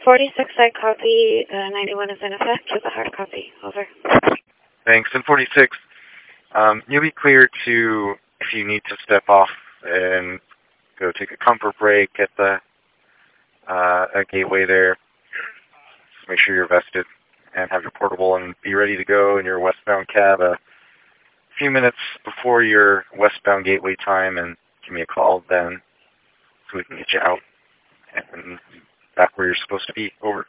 46, I copy. 91 is in effect with a hard copy. Over. Thanks. And 46, you'll be clear to, if you need to step off and go take a comfort break at the gateway there. Just make sure you're vested and have your portable and be ready to go in your westbound cab a few minutes before your westbound gateway time, and give me a call then so we can get you out and back where you're supposed to be. Over.